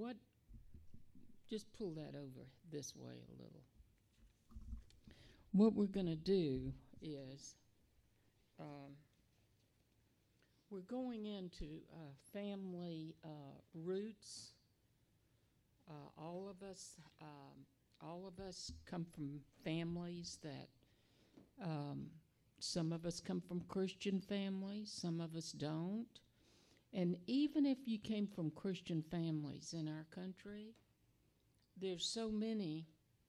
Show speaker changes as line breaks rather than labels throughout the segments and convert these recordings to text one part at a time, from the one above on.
what, just pull that over this way a little. What we're going to do is we're going into family roots. All of us come from families that some of us come from Christian families, some of us don't. And even if you came from Christian families in our country, there's so many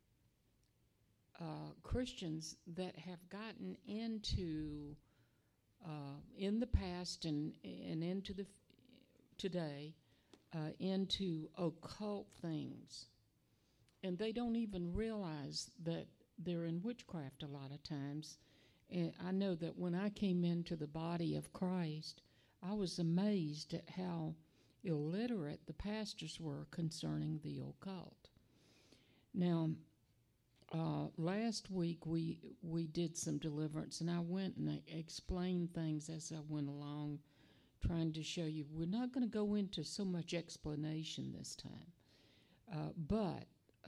Christians that have gotten into, in the past and into the today, into occult things. And they don't even realize that they're in witchcraft a lot of times. And I know that when I came into the body of Christ, I was amazed at how illiterate the pastors were concerning the occult. Now, last week we did some deliverance, and I went and I explained things as I went along, trying to show you. We're not going to go into so much explanation this time, but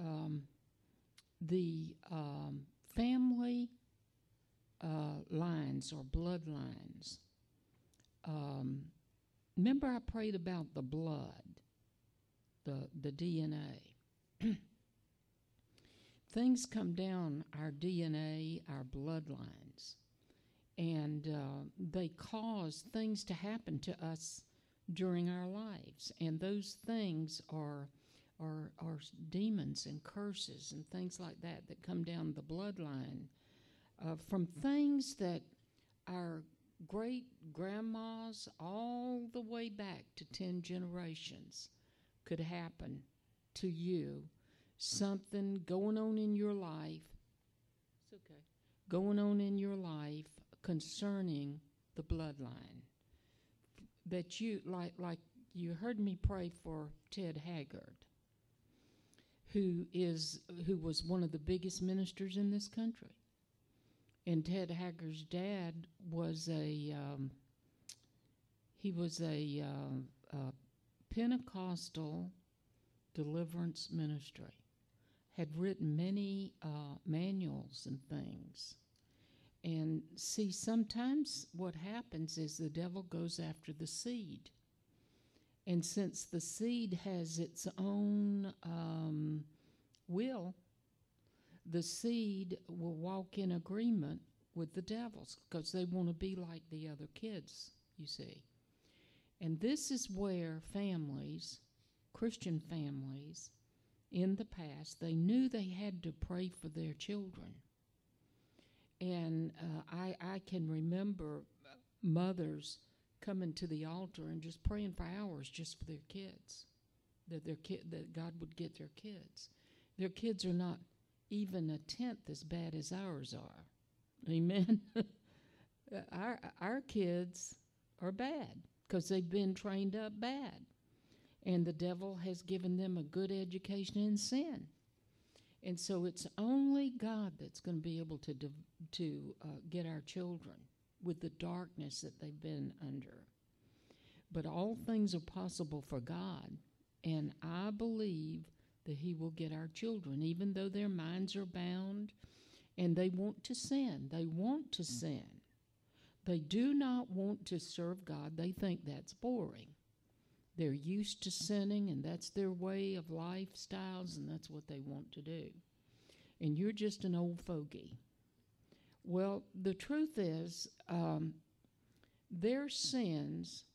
the family lines or bloodlines. Remember I prayed about the blood, the DNA. Things come down our DNA, our bloodlines, and they cause things to happen to us during our lives. And those things are demons and curses and things like that come down the bloodline from things that our great grandmas all the way back to 10 generations could happen to you. Something going on in your life, it's okay, going on in your life concerning the bloodline. That you, like you heard me pray for Ted Haggard, who was one of the biggest ministers in this country. And Ted Haggard's dad was a Pentecostal deliverance ministry, had written many manuals and things. And see, sometimes what happens is the devil goes after the seed. And since the seed has its own will, the seed will walk in agreement with the devils because they want to be like the other kids, you see. And this is where families, Christian families, in the past, they knew they had to pray for their children. And I can remember mothers coming to the altar and just praying for hours just for their kids, that God would get their kids. Their kids are not even a tenth as bad as ours are. Amen? Our kids are bad because they've been trained up bad. And the devil has given them a good education in sin. And so it's only God that's going to be able to get our children with the darkness that they've been under. But all things are possible for God. And I believe that he will get our children, even though their minds are bound and they want to sin. They want to sin. They do not want to serve God. They think that's boring. They're used to sinning, and that's their way of lifestyles, and that's what they want to do. And you're just an old fogey. Well, the truth is, their sins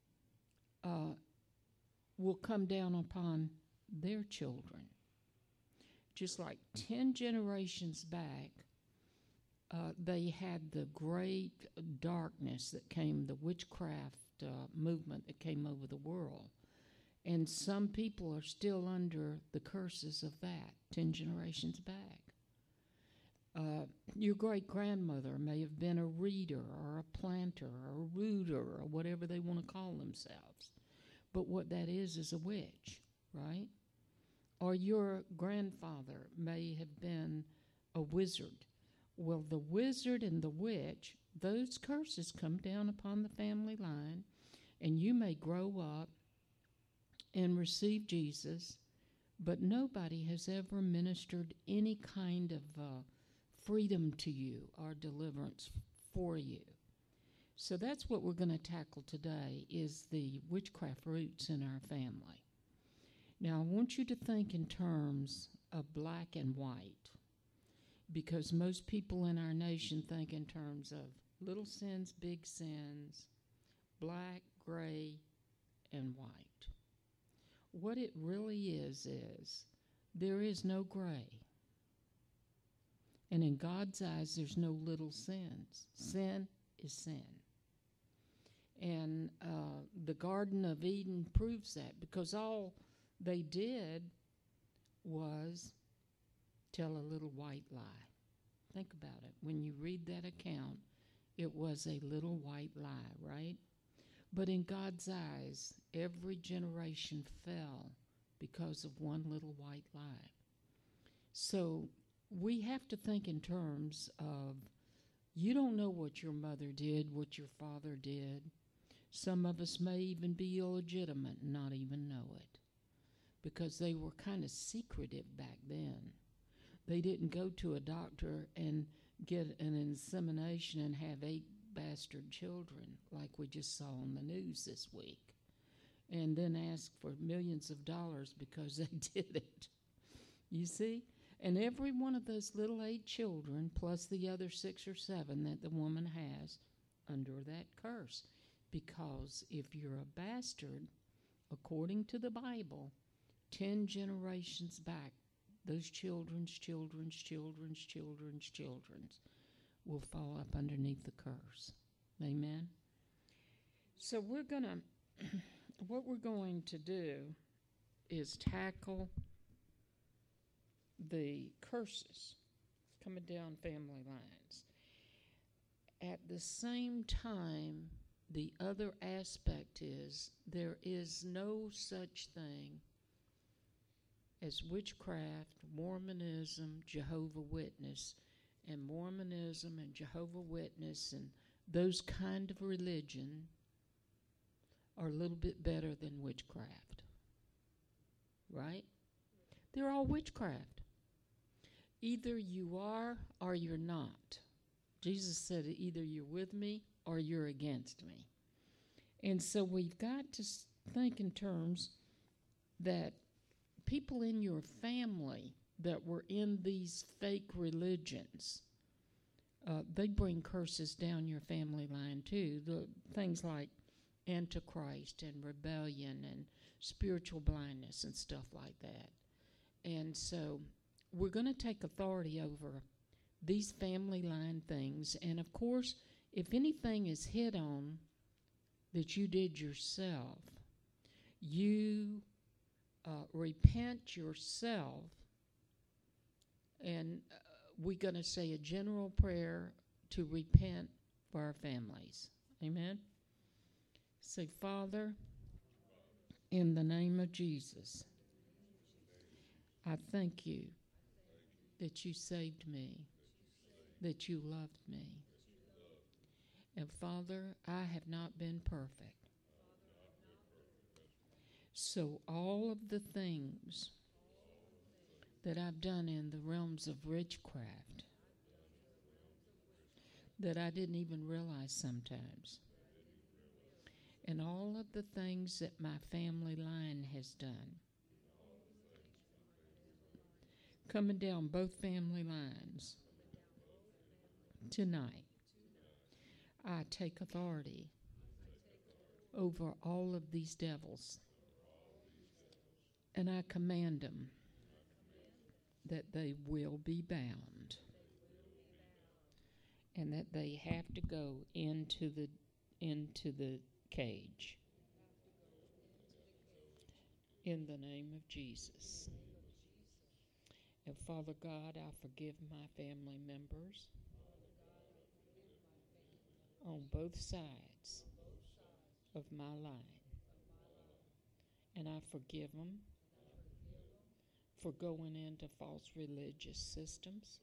will come down upon their children. Just like 10 generations back, they had the great darkness that came, the witchcraft movement that came over the world. And some people are still under the curses of that 10 generations back. Your great-grandmother may have been a reader or a planter or a rooter or whatever they want to call themselves. But what that is a witch, right? Or your grandfather may have been a wizard. Well, the wizard and the witch, those curses come down upon the family line, and you may grow up and receive Jesus, but nobody has ever ministered any kind of freedom to you or deliverance for you. So that's what we're going to tackle today, is the witchcraft roots in our family. Now, I want you to think in terms of black and white, because most people in our nation think in terms of little sins, big sins, black, gray, and white. What it really is there is no gray. And in God's eyes, there's no little sins. Sin is sin. And the Garden of Eden proves that, because all they did was tell a little white lie. Think about it. When you read that account, it was a little white lie, right? But in God's eyes, every generation fell because of one little white lie. So we have to think in terms of, you don't know what your mother did, what your father did. Some of us may even be illegitimate and not even know it, because they were kind of secretive back then. They didn't go to a doctor and get an insemination and have 8 bastard children like we just saw on the news this week, and then ask for millions of dollars because they did it. You see? And every one of those little 8 children, plus the other 6 or 7 that the woman has, under that curse. Because if you're a bastard, according to the Bible, 10 generations back, those children's will fall up underneath the curse. Amen? So what we're going to do is tackle the curses coming down family lines. At the same time, the other aspect is there is no such thing as witchcraft, Mormonism, Jehovah's Witness, and Mormonism and Jehovah's Witness and those kind of religion are a little bit better than witchcraft, right? They're all witchcraft. Either you are or you're not. Jesus said either you're with me or you're against me. And so we've got to think in terms that people in your family that were in these fake religions, they bring curses down your family line too. The things like Antichrist and rebellion and spiritual blindness and stuff like that. And so we're going to take authority over these family line things. And of course, if anything is hit on that you did yourself, you repent yourself, and we're going to say a general prayer to repent for our families. Amen? Say, Father, in the name of Jesus, I thank you that you saved me, that you loved me. And Father, I have not been perfect. So all of the things that I've done in the realms of witchcraft that I didn't even realize sometimes, and all of the things that my family line has done, coming down both family lines, tonight, I take authority over all of these devils, and I command them that they will be bound, and that they have to go into the cage. In the name of Jesus. And Father God, I forgive my family members on both sides of my line. And I forgive them for going into false religious systems,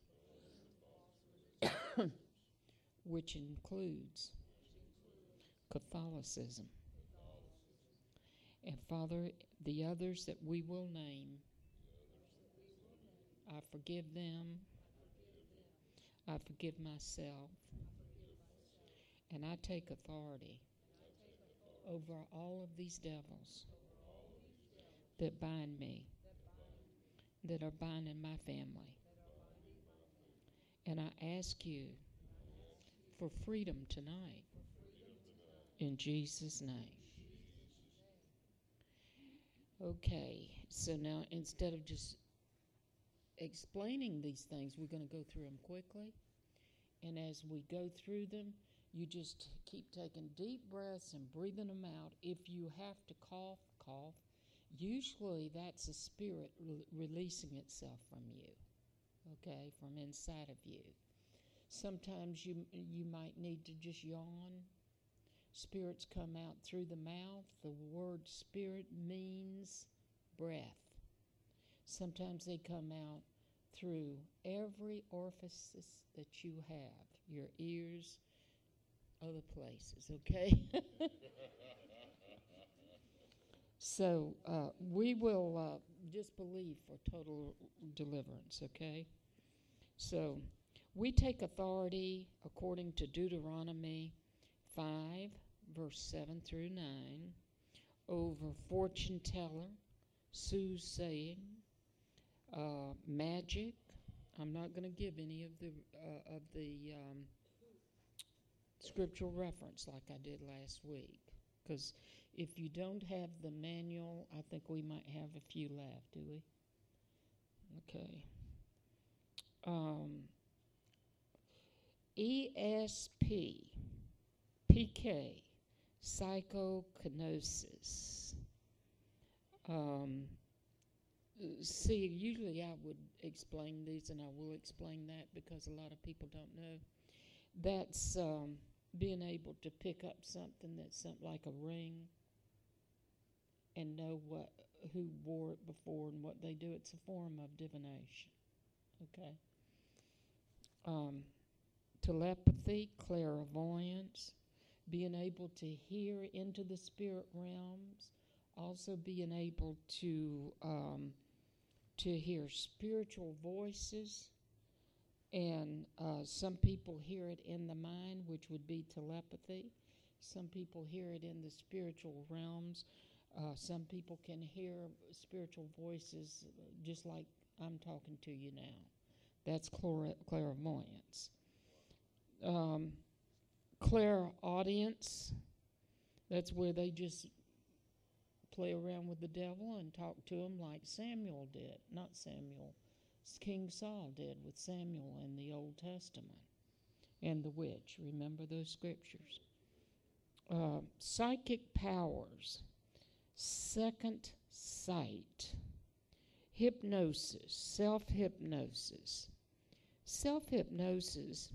which includes Catholicism. And Father, the others that we will name, I forgive them. I forgive myself. And I take authority over all of these devils that bind me, that are binding my family. And I ask you for freedom tonight. In Jesus' name. Okay, so now instead of just explaining these things, we're going to go through them quickly. And as we go through them, you just keep taking deep breaths and breathing them out. If you have to cough, cough. Usually that's a spirit releasing itself from you, okay, from inside of you. Sometimes you might need to just yawn. Spirits come out through the mouth. The word spirit means breath. Sometimes they come out through every orifice that you have, your ears, other places, okay? So we will just believe for total deliverance, okay? So we take authority according to Deuteronomy 5, verse 7 through 9, over fortune teller, soothsaying, magic. I'm not going to give any of the scriptural reference like I did last week, because if you don't have the manual, I think we might have a few left, do we? Okay. ESP, PK, psychokinesis. See, usually I would explain these, and I will explain that because a lot of people don't know. That's being able to pick up something that's like a ring and know who wore it before and what they do. It's a form of divination. Okay. Telepathy, clairvoyance, being able to hear into the spirit realms, also being able to hear spiritual voices, and some people hear it in the mind, which would be telepathy. Some people hear it in the spiritual realms. Some people can hear spiritual voices just like I'm talking to you now. That's clairvoyance. Clairaudience, that's where they just play around with the devil and talk to him like Samuel did. Not Samuel, King Saul did with Samuel in the Old Testament. And the witch, remember those scriptures. Psychic powers, second sight, hypnosis, self-hypnosis. Self-hypnosis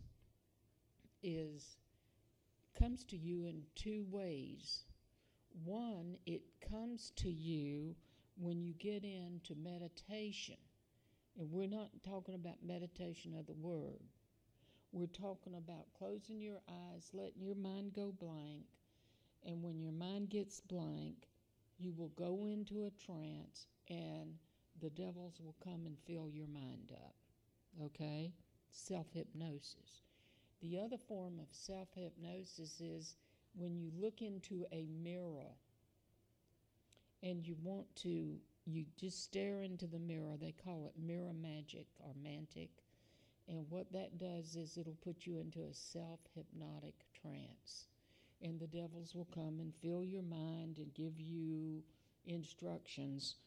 comes to you in two ways. One, it comes to you when you get into meditation. And we're not talking about meditation of the word. We're talking about closing your eyes, letting your mind go blank. And when your mind gets blank, you will go into a trance and the devils will come and fill your mind up. Okay? Self-hypnosis. The other form of self-hypnosis is when you look into a mirror and you just stare into the mirror. They call it mirror magic or mantic. And what that does is it'll put you into a self-hypnotic trance. And the devils will come and fill your mind and give you instructions.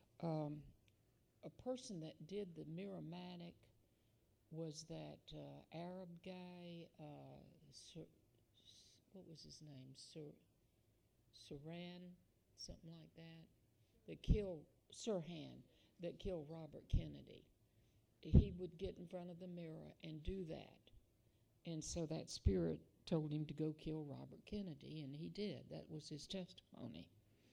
A person that did the mirror magic was that Arab guy, what was his name? Sirhan, something like that. Sirhan, that killed Robert Kennedy. He would get in front of the mirror and do that. And so that spirit told him to go kill Robert Kennedy, and he did. That was his testimony.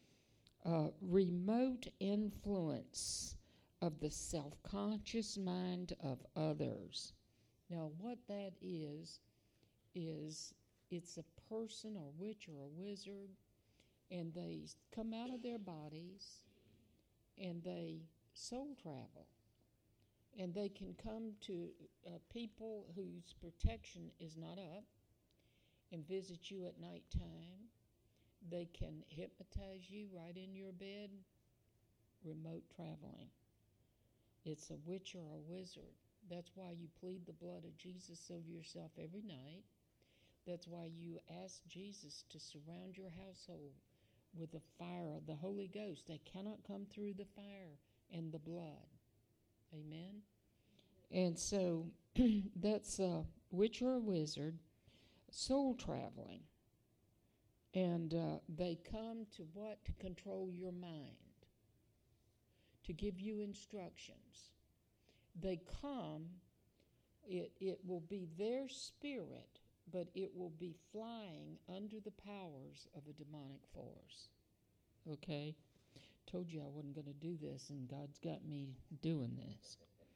Remote influence of the self-conscious mind of others. Now, what that is it's a person or witch or a wizard, and they come out of their bodies and they soul travel. And they can come to people whose protection is not up and visit you at nighttime. They can hypnotize you right in your bed, remote traveling. It's a witch or a wizard. That's why you plead the blood of Jesus over yourself every night. That's why you ask Jesus to surround your household with the fire of the Holy Ghost. They cannot come through the fire and the blood. Amen? And so that's a witch or a wizard soul traveling. And they come to what? To control your mind, to give you instructions. They come, it will be their spirit, but it will be flying under the powers of a demonic force. Okay? Told you I wasn't going to do this, and God's got me doing this.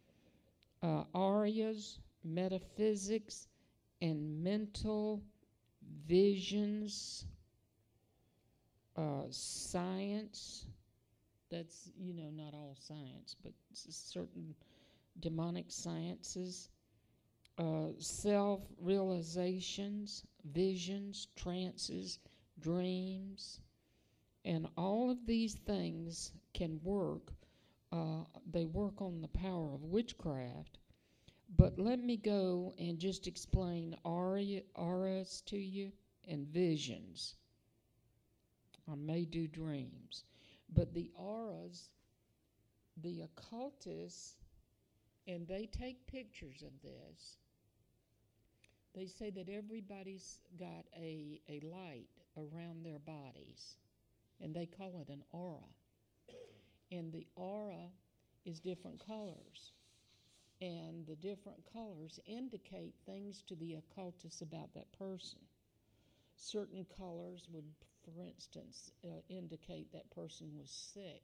Arias, metaphysics, and mental visions, science. That's, not all science, but certain demonic sciences, self-realizations, visions, trances, dreams, and all of these things can work. They work on the power of witchcraft. But let me go and just explain auras to you and visions. I may do dreams. But the auras, the occultists, and they take pictures of this. They say that everybody's got a light around their bodies, and they call it an aura. And the aura is different colors. And the different colors indicate things to the occultists about that person. Certain colors would, for instance, indicate that person was sick.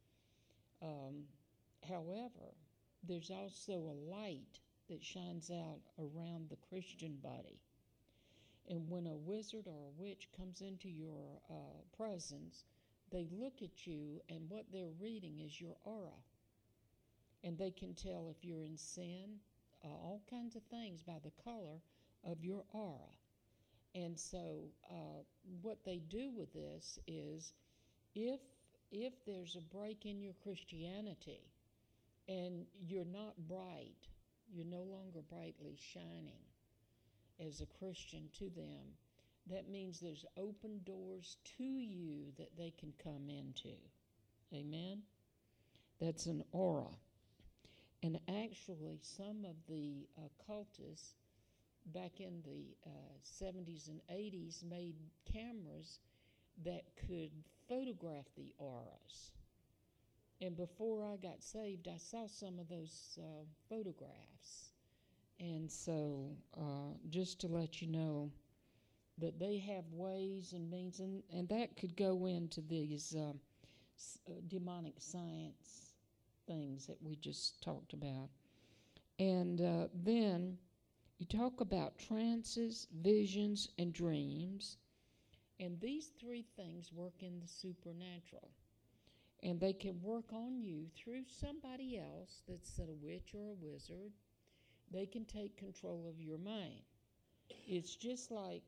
However, there's also a light that shines out around the Christian body. And when a wizard or a witch comes into your presence, they look at you, and what they're reading is your aura. And they can tell if you're in sin, all kinds of things by the color of your aura. And so what they do with this is if there's a break in your Christianity and you're not bright, you're no longer brightly shining as a Christian to them, that means there's open doors to you that they can come into. Amen? That's an aura. And actually, some of the occultists back in the 70s and 80s made cameras that could photograph the auras. And before I got saved, I saw some of those photographs. And so just to let you know that they have ways and means, and that could go into these demonic science things that we just talked about. And then you talk about trances, visions, and dreams. And these three things work in the supernatural. And they can work on you through somebody else that's a witch or a wizard. They can take control of your mind. It's just like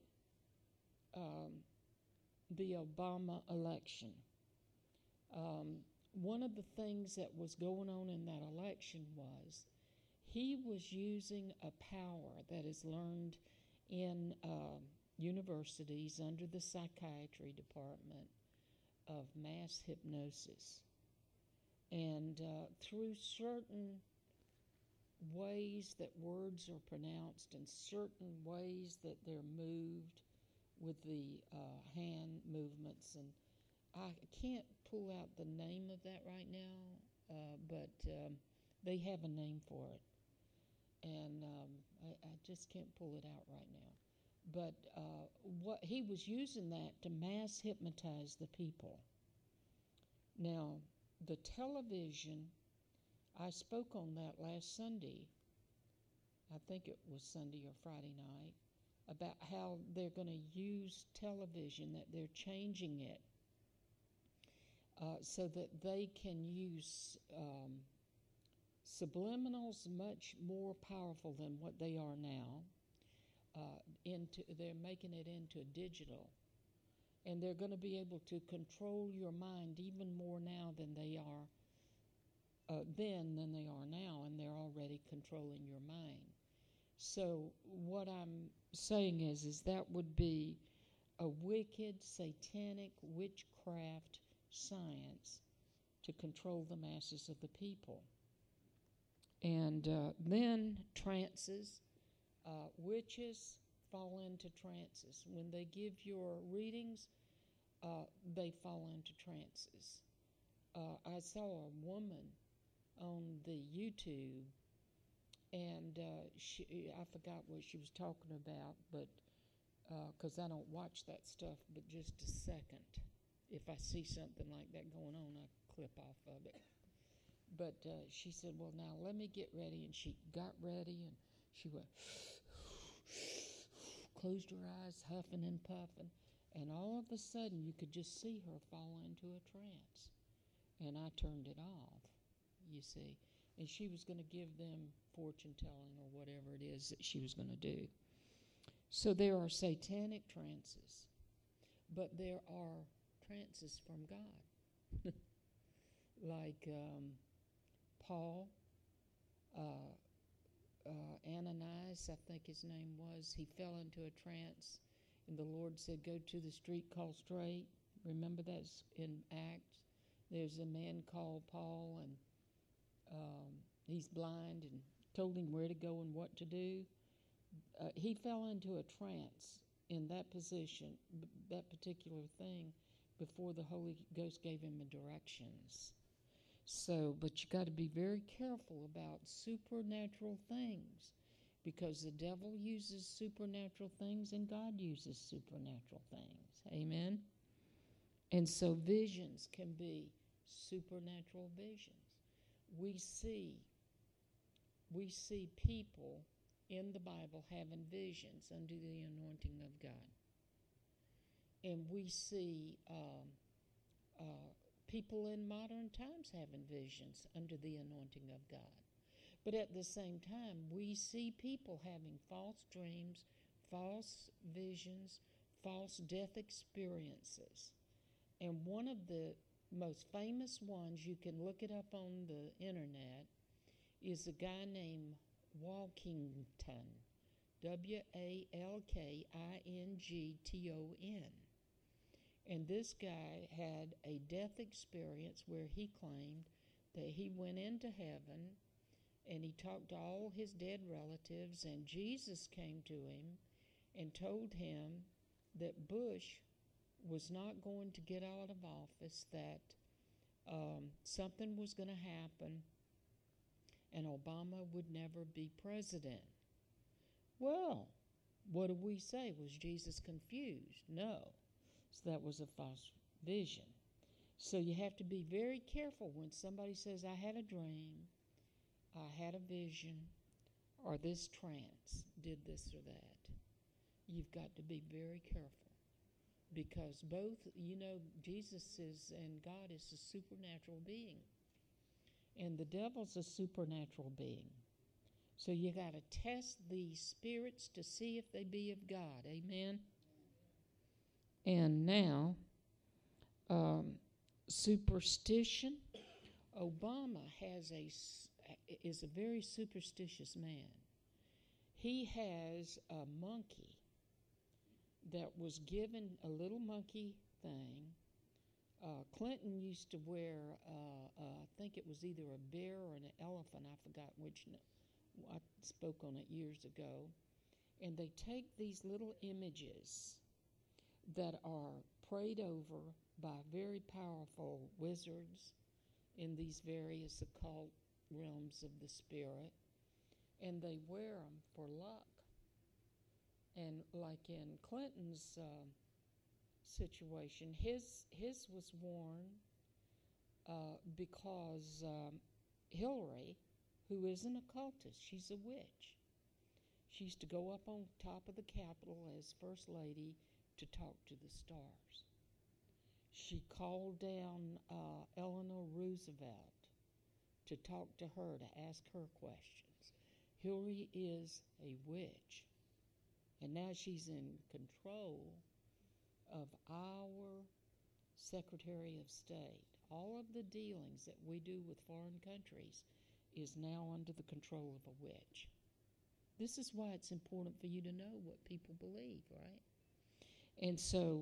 the Obama election. One of the things that was going on in that election was he was using a power that is learned in universities under the psychiatry department of mass hypnosis. And through certain ways that words are pronounced and certain ways that they're moved with the hand movements, and I can't pull out the name of that right now, but they have a name for it. And I just can't pull it out right now. But what he was using that to mass hypnotize the people. Now, the television, I spoke on that last Sunday. I think it was Sunday or Friday night, about how they're going to use television, that they're changing it so that they can use subliminals much more powerful than what they are now. They're making it into digital, and they're going to be able to control your mind even more now than they are than they are now, and they're already controlling your mind. So what I'm saying is that would be a wicked, satanic witchcraft science to control the masses of the people. And then trances, witches fall into trances. When they give your readings, they fall into trances. I saw a woman on the YouTube, and I forgot what she was talking about, but because I don't watch that stuff, but just a second. If I see something like that going on, I clip off of it. But she said, well, now let me get ready. And she got ready, and she went, closed her eyes, huffing and puffing. And all of a sudden, you could just see her fall into a trance. And I turned it off, you see. And she was going to give them fortune telling or whatever it is that she was going to do. So there are satanic trances, but there are trances from God. Like Paul, Ananias, I think his name was, he fell into a trance, and the Lord said, go to the street called Straight. Remember that's in Acts? There's a man called Paul, and he's blind, and told him where to go and what to do. He fell into a trance in that position, that particular thing, before the Holy Ghost gave him the directions. So, but you got to be very careful about supernatural things, because the devil uses supernatural things and God uses supernatural things. Amen? And so visions can be supernatural visions. We see people in the Bible having visions under the anointing of God. And we see people in modern times having visions under the anointing of God. But at the same time, we see people having false dreams, false visions, false death experiences. And one of the most famous ones, you can look it up on the internet, is a guy named Walkington, Walkington. And this guy had a death experience where he claimed that he went into heaven and he talked to all his dead relatives, and Jesus came to him and told him that Bush was not going to get out of office, that something was going to happen, and Obama would never be president. Well, what do we say? Was Jesus confused? No. So that was a false vision. So you have to be very careful when somebody says, I had a dream, I had a vision, or this trance did this or that. You've got to be very careful, because both, Jesus is, and God is a supernatural being, and the devil's a supernatural being. So you got to test these spirits to see if they be of God. Amen? And now, superstition. Obama is a very superstitious man. He has a monkey that was given, a little monkey thing. Clinton used to wear, I think it was either a bear or an elephant, I forgot which. I spoke on it years ago. And they take these little images that are prayed over by very powerful wizards in these various occult realms of the spirit, and they wear them for luck. And like in Clinton's situation, his was worn because Hillary, who is an occultist, she's a witch. She used to go up on top of the Capitol as First Lady to talk to the stars. She called down Eleanor Roosevelt to talk to her, to ask her questions. Hillary is a witch, and now she's in control of our Secretary of State. All of the dealings that we do with foreign countries is now under the control of a witch. This is why it's important for you to know what people believe, right? And so,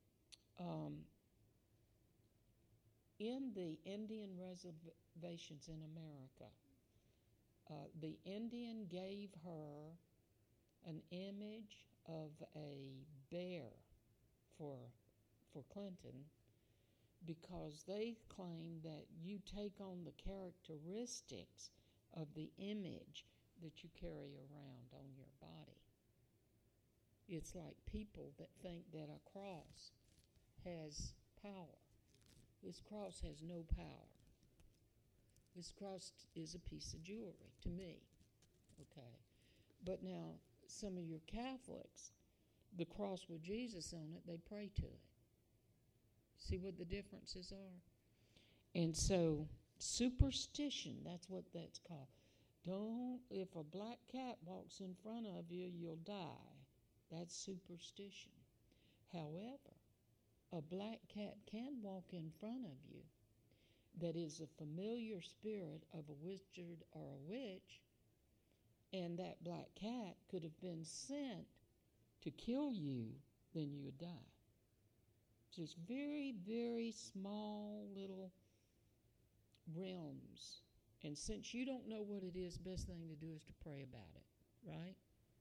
in the Indian reservations in America, the Indian gave her an image of a bear for Clinton, because they claim that you take on the characteristics of the image that you carry around on your body. It's like people that think that a cross has power. This cross has no power. This cross is a piece of jewelry to me, okay? But now, some of your Catholics, the cross with Jesus on it, they pray to it. See what the differences are? And so, superstition, that's what that's called. If a black cat walks in front of you, you'll die. That's superstition. However, a black cat can walk in front of you that is a familiar spirit of a wizard or a witch, and that black cat could have been sent to kill you, then you would die. So it's very, very small little realms. And since you don't know what it is, best thing to do is to pray about it, right?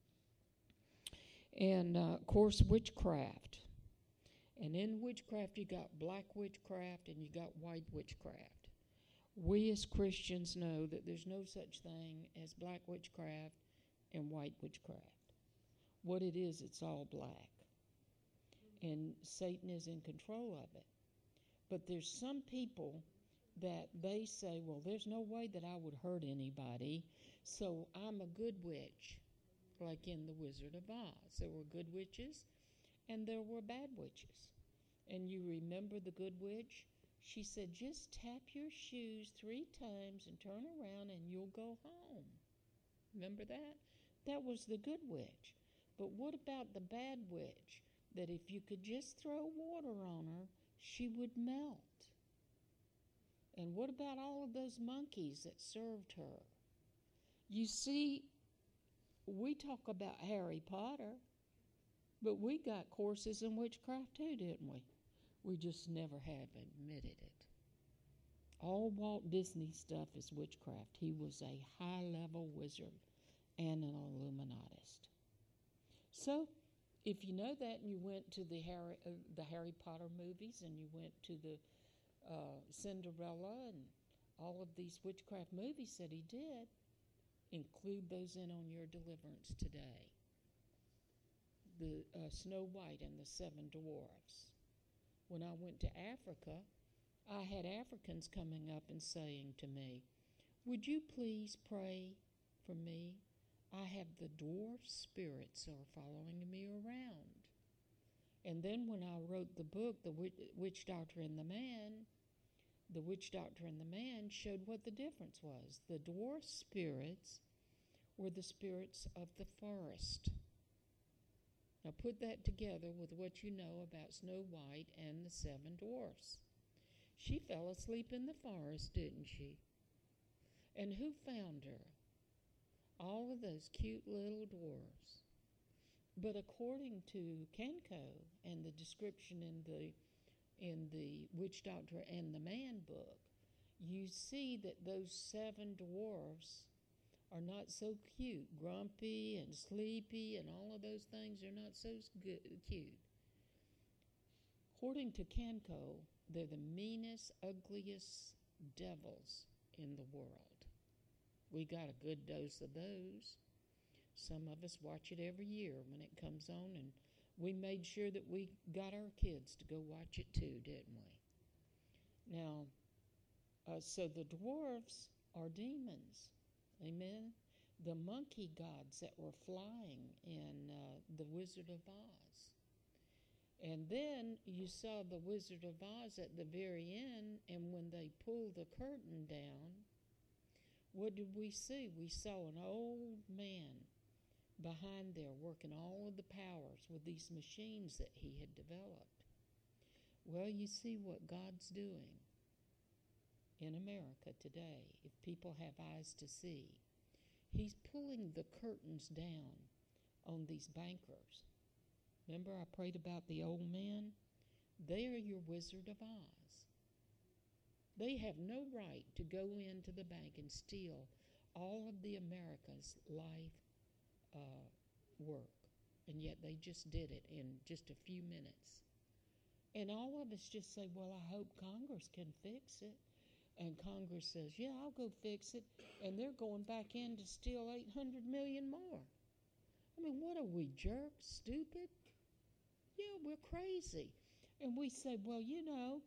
And, of course, witchcraft. And in witchcraft, you got black witchcraft and you got white witchcraft. We as Christians know that there's no such thing as black witchcraft and white witchcraft. What it is, it's all black. And Satan is in control of it. But there's some people that they say, well, there's no way that I would hurt anybody, so I'm a good witch, like in The Wizard of Oz. There were good witches and there were bad witches. And you remember the good witch? She said, just tap your shoes 3 times and turn around and you'll go home. Remember that? That was the good witch. But what about the bad witch? That if you could just throw water on her, she would melt. And what about all of those monkeys that served her? You see, we talk about Harry Potter, but we got courses in witchcraft too, didn't we? We just never have admitted it. All Walt Disney stuff is witchcraft. He was a high-level wizard and an Illuminatist. So, if you know that and you went to the Harry Potter movies and you went to the Cinderella and all of these witchcraft movies that he did, include those in on your deliverance today. The Snow White and the 7 Dwarfs. When I went to Africa, I had Africans coming up and saying to me, would you please pray for me? I have the dwarf spirits are following me around. And then when I wrote the book, The Witch Doctor and the Man, the Witch Doctor and the Man showed what the difference was. The dwarf spirits were the spirits of the forest. Now put that together with what you know about Snow White and the 7 Dwarfs. She fell asleep in the forest, didn't she? And who found her? All of those cute little dwarfs. But according to Kenko and the description in the Witch Doctor and the Man book, you see that those 7 dwarfs are not so cute. Grumpy and sleepy and all of those things are not so cute. According to Kenko, they're the meanest, ugliest devils in the world. We got a good dose of those. Some of us watch it every year when it comes on, and we made sure that we got our kids to go watch it too, didn't we? Now, so the dwarfs are demons. Amen? The monkey gods that were flying in The Wizard of Oz. And then you saw the Wizard of Oz at the very end, and when they pulled the curtain down, what did we see? We saw an old man behind there working all of the powers with these machines that he had developed. Well, you see what God's doing in America today, if people have eyes to see. He's pulling the curtains down on these bankers. Remember I prayed about the old men? They are your Wizard of Oz. They have no right to go into the bank and steal all of the America's life work. And yet they just did it in just a few minutes. And all of us just say, well, I hope Congress can fix it. And Congress says, yeah, I'll go fix it. And they're going back in to steal $800 million more. I mean, what are we, jerks, stupid? Yeah, we're crazy. And we say, well, you know,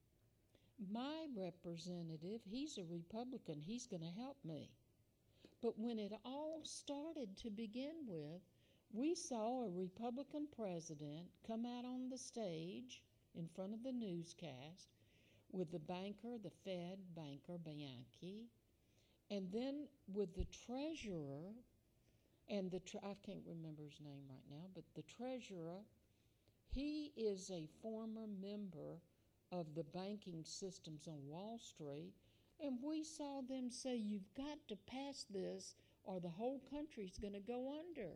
my representative, he's a Republican, he's going to help me. But when it all started to begin with, we saw a Republican president come out on the stage in front of the newscast with the banker, the Fed banker, Bernanke, and then with the treasurer, and I can't remember his name right now, but the treasurer, he is a former member of the banking systems on Wall Street, and we saw them say, you've got to pass this or the whole country's going to go under.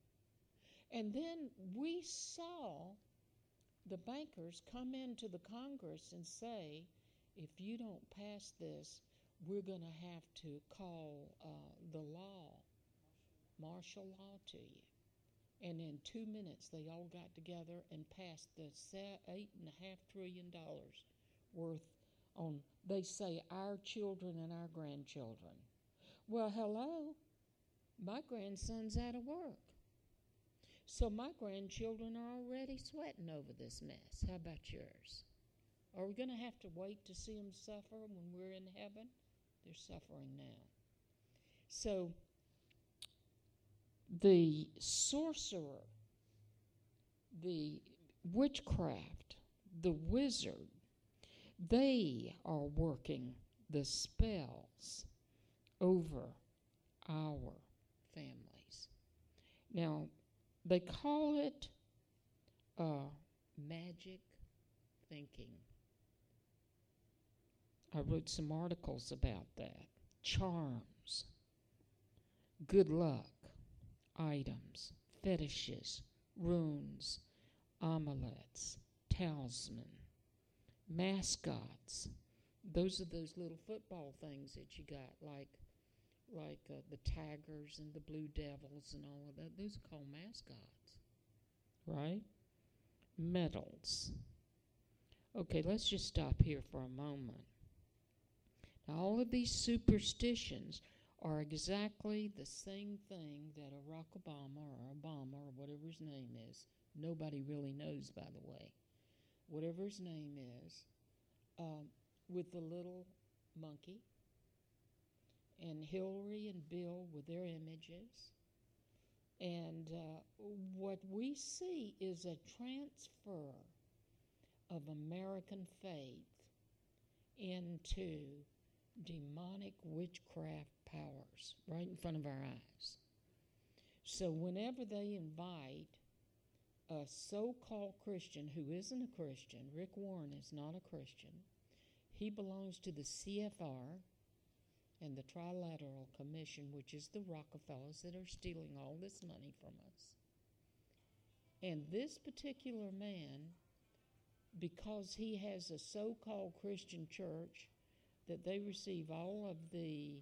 And then we saw the bankers come into the Congress and say, if you don't pass this, we're going to have to call the law, martial law to you. And in 2 minutes, they all got together and passed the $8.5 trillion worth on, they say, our children and our grandchildren. Well, hello, my grandson's out of work. So my grandchildren are already sweating over this mess. How about yours? Are we going to have to wait to see them suffer when we're in heaven? They're suffering now. So the sorcerer, the witchcraft, the wizard, they are working the spells over our families. Now, they call it magic thinking. I wrote some articles about that. Charms, good luck items, fetishes, runes, amulets, talisman, mascots. Those are those little football things that you got, like the Tigers and the Blue Devils and all of that. Those are called mascots, right? Medals. Okay, let's just stop here for a moment. Now, all of these superstitions are exactly the same thing that a Barack Obama or whatever his name is, nobody really knows, by the way, whatever his name is, with the little monkey, and Hillary and Bill with their images. And what we see is a transfer of American faith into demonic witchcraft powers right in front of our eyes. So whenever they invite a so-called Christian who isn't a Christian, Rick Warren is not a Christian, he belongs to the CFR and the Trilateral Commission, which is the Rockefellers that are stealing all this money from us. And this particular man, because he has a so-called Christian church, that they receive all of the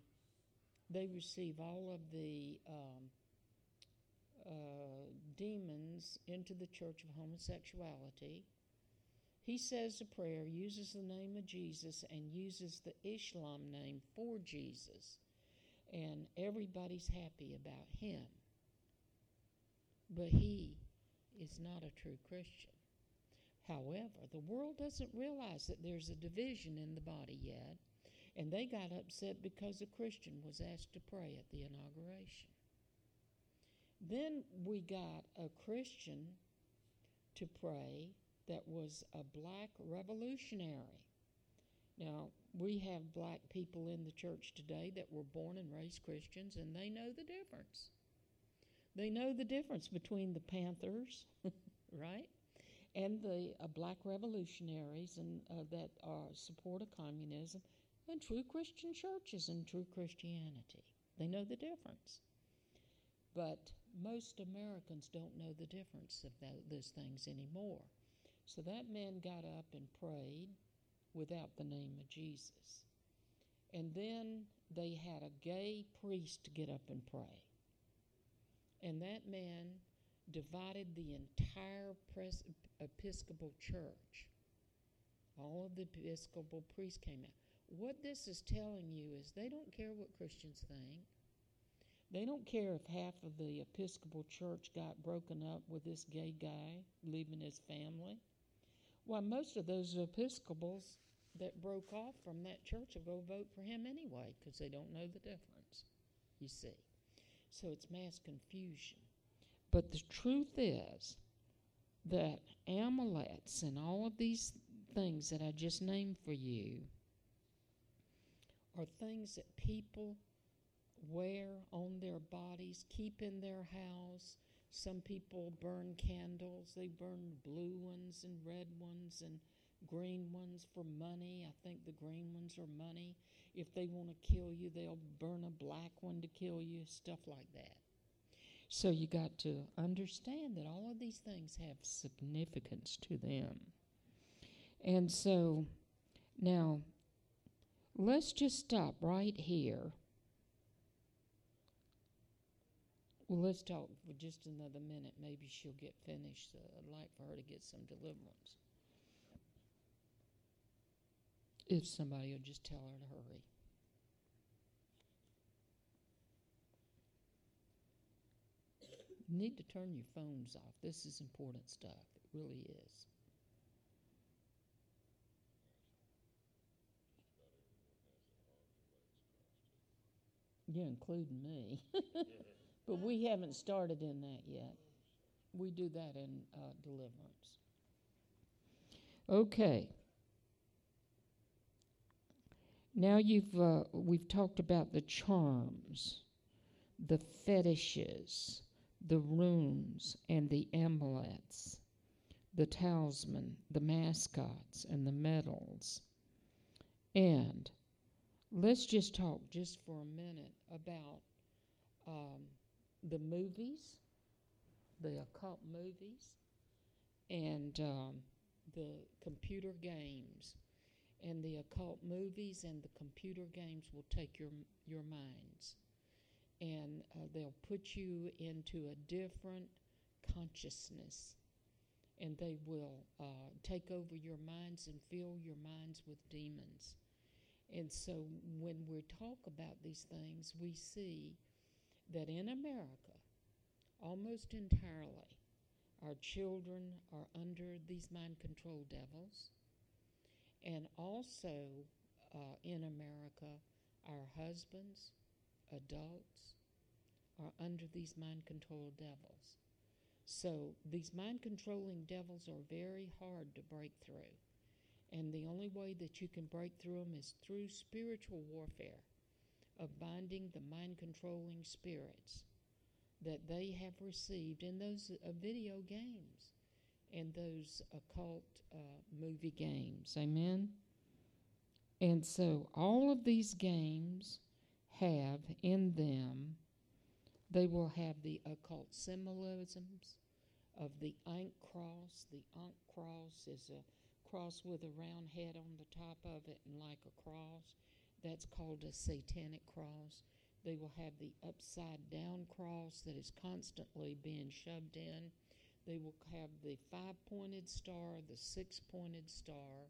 demons into the church of homosexuality. He says a prayer, uses the name of Jesus, and uses the Islam name for Jesus. And everybody's happy about him. But he is not a true Christian. However, the world doesn't realize that there's a division in the body yet. And they got upset because a Christian was asked to pray at the inauguration. Then we got a Christian to pray that was a black revolutionary. Now, we have black people in the church today that were born and raised Christians, and they know the difference. They know the difference between the Panthers, right, and the black revolutionaries and that support of communism, and true Christian churches and true Christianity. They know the difference. But most Americans don't know the difference of those things anymore. So that man got up and prayed without the name of Jesus. And then they had a gay priest get up and pray. And that man divided the entire Episcopal church. All of the Episcopal priests came out. What this is telling you is they don't care what Christians think. They don't care if half of the Episcopal church got broken up with this gay guy leaving his family. Why, most of those Episcopals that broke off from that church will go vote for him anyway because they don't know the difference, you see. So it's mass confusion. But the truth is that amulets and all of these things that I just named for you are things that people wear on their bodies, keep in their house. Some people burn candles. They burn blue ones and red ones and green ones for money. I think the green ones are money. If they want to kill you, they'll burn a black one to kill you, stuff like that. So you got to understand that all of these things have significance to them. And so now let's just stop right here. Well, let's talk for just another minute. Maybe she'll get finished. I'd like for her to get some deliverance. If somebody will just tell her to hurry. You need to turn your phones off. This is important stuff. It really is. Yeah, including me. But we haven't started in that yet. We do that in deliverance. Okay. Now we've talked about the charms, the fetishes, the runes, and the amulets, the talisman, the mascots, and the medals. And let's just talk just for a minute about the movies, the occult movies, and the computer games. And the occult movies and the computer games will take your minds. And they'll put you into a different consciousness. And they will take over your minds and fill your minds with demons. And so when we talk about these things, we see that in America, almost entirely, our children are under these mind control devils. And also in America, our husbands, adults, are under these mind control devils. So these mind controlling devils are very hard to break through. And the only way that you can break through them is through spiritual warfare of binding the mind controlling spirits that they have received in those video games and those occult movie games. Amen? And so all of these games have in them, they will have the occult symbolisms of the Ankh cross. The Ankh cross is a cross with a round head on the top of it and like a cross. That's called a satanic cross. They will have the upside down cross that is constantly being shoved in. They will have the 5-pointed star, the 6-pointed star.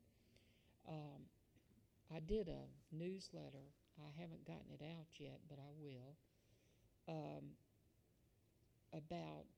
I did a newsletter. I haven't gotten it out yet, but I will, about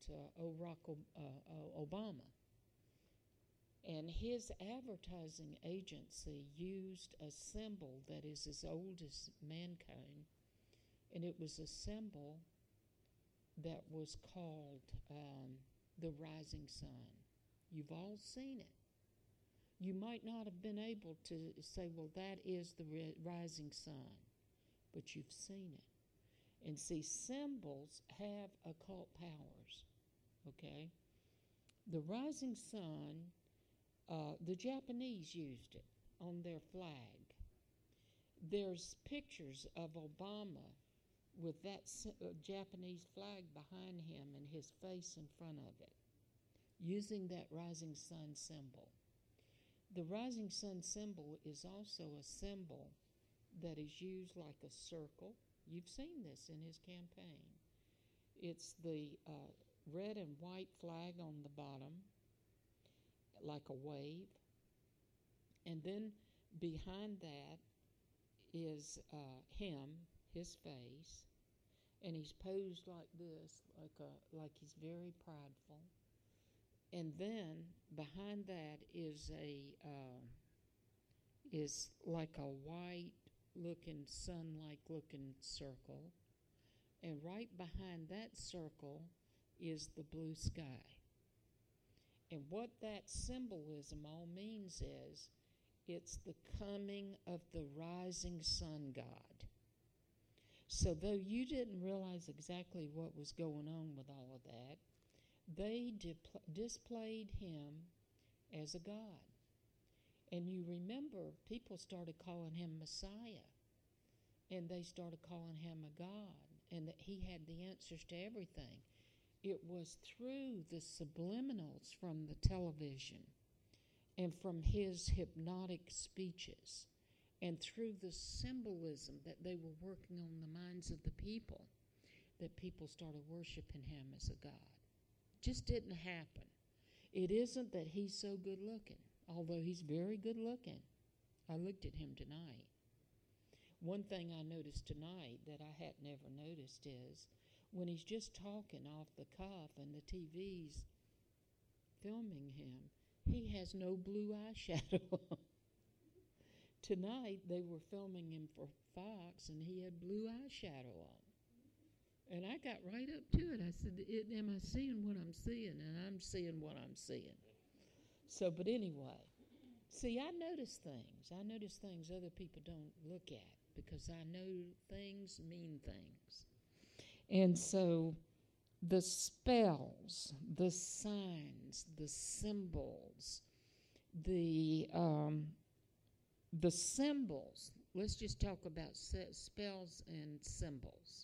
Obama. And his advertising agency used a symbol that is as old as mankind, and it was a symbol that was called the rising sun. You've all seen it. You might not have been able to say, well, that is the rising sun, but you've seen it. And see, symbols have occult powers, okay? The rising sun, the Japanese used it on their flag. There's pictures of Obama with that Japanese flag behind him and his face in front of it, using that rising sun symbol. The rising sun symbol is also a symbol that is used like a circle. You've seen this in his campaign. It's the red and white flag on the bottom, like a wave. And then behind that is him, his face, and he's posed like this, like he's very prideful. And then behind that is like a white-looking, sun-like looking circle, and right behind that circle is the blue sky. And what that symbolism all means is it's the coming of the rising sun god. So though you didn't realize exactly what was going on with all of that, they displayed him as a god. And you remember, people started calling him Messiah, and they started calling him a god, and that he had the answers to everything. It was through the subliminals from the television and from his hypnotic speeches and through the symbolism that they were working on the minds of the people that people started worshiping him as a god. Just didn't happen. It isn't that he's so good looking, although he's very good looking. I looked at him tonight. One thing I noticed tonight that I had never noticed is when he's just talking off the cuff and the TV's filming him, he has no blue eyeshadow on. Tonight they were filming him for Fox and he had blue eyeshadow on. And I got right up to it. I said, am I seeing what I'm seeing? And I'm seeing what I'm seeing. So, but anyway, see, I notice things. I notice things other people don't look at because I know things mean things. And so the spells, the signs, the symbols, the symbols. Let's just talk about spells and symbols.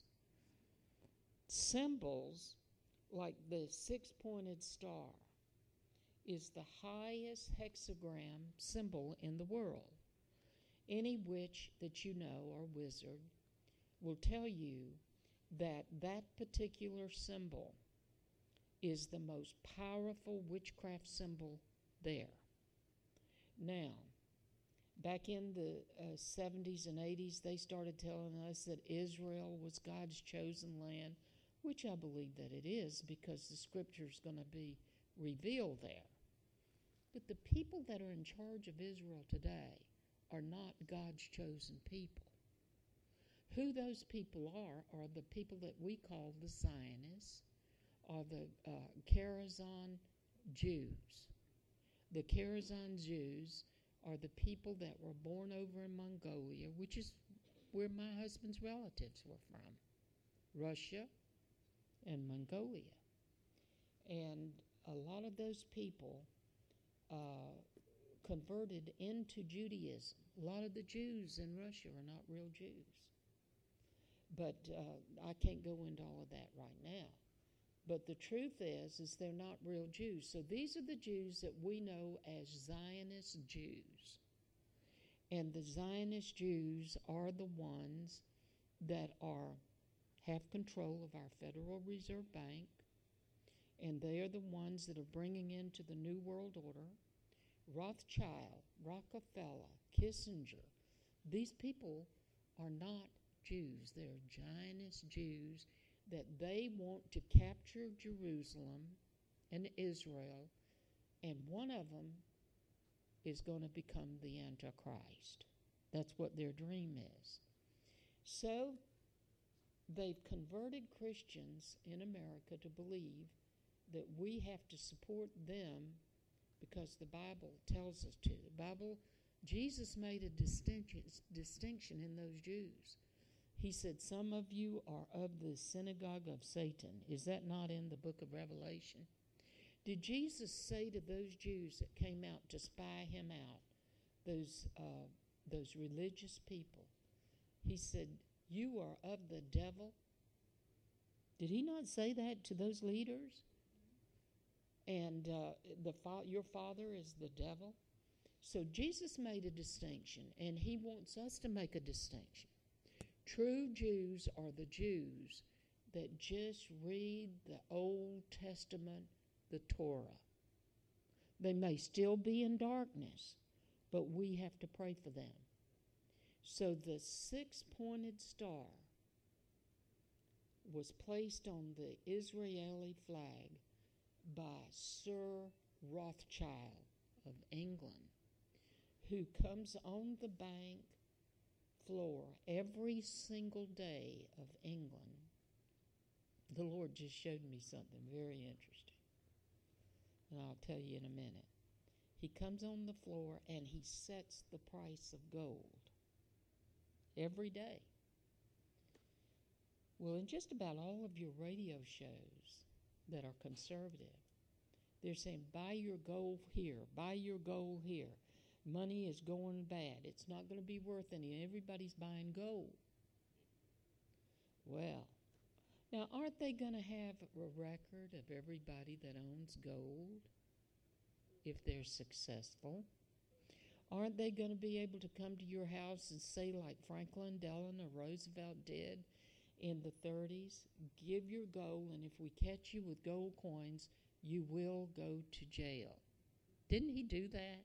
Symbols, like the six-pointed star, is the highest hexagram symbol in the world. Any witch that you know or wizard will tell you that that particular symbol is the most powerful witchcraft symbol there. Now, back in the 70s and 80s, they started telling us that Israel was God's chosen land, which I believe that it is because the scripture is going to be revealed there. But the people that are in charge of Israel today are not God's chosen people. Who those people are the people that we call the Zionists, or the Kharazan Jews. The Kharazan Jews are the people that were born over in Mongolia, which is where my husband's relatives were from, Russia and Mongolia. And a lot of those people converted into Judaism. A lot of the Jews in Russia are not real Jews. But I can't go into all of that right now. But the truth is they're not real Jews. So these are the Jews that we know as Zionist Jews. And the Zionist Jews are the ones that have control of our Federal Reserve Bank. And they are the ones that are bringing into the New World Order Rothschild, Rockefeller, Kissinger. These people are not Jews. They're Zionist Jews that they want to capture Jerusalem and Israel, and one of them is going to become the Antichrist. That's what their dream is. So they've converted Christians in America to believe that we have to support them because the Bible tells us to. The Bible, Jesus made a distinction in those Jews. He said, some of you are of the synagogue of Satan. Is that not in the book of Revelation? Did Jesus say to those Jews that came out to spy him out, those religious people, he said, you are of the devil? Did he not say that to those leaders? And your father is the devil? So Jesus made a distinction, and he wants us to make a distinction. True Jews are the Jews that just read the Old Testament, the Torah. They may still be in darkness, but we have to pray for them. So the six-pointed star was placed on the Israeli flag by Sir Rothschild of England, who comes on the bank floor every single day of England. The Lord just showed me something very interesting, and I'll tell you in a minute. He comes on the floor and he sets the price of gold every day. Well, in just about all of your radio shows that are conservative, they're saying, buy your gold here, buy your gold here. Money is going bad. It's not going to be worth any. Everybody's buying gold. Well, now aren't they going to have a record of everybody that owns gold if they're successful? Aren't they going to be able to come to your house and say, like Franklin Delano Roosevelt did in the 30s, give your gold, and if we catch you with gold coins, you will go to jail? Didn't he do that?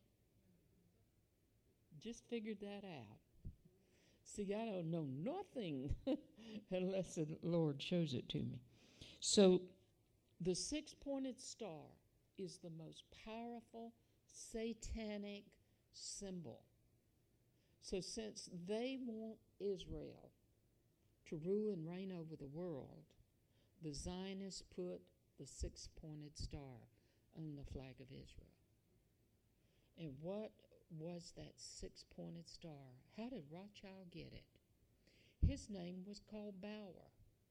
Just figured that out. See, I don't know nothing unless the Lord shows it to me. So the six-pointed star is the most powerful satanic symbol. So since they want Israel to rule and reign over the world, the Zionists put the six-pointed star on the flag of Israel. And what was that six-pointed star? How did Rothschild get it? His name was called Bauer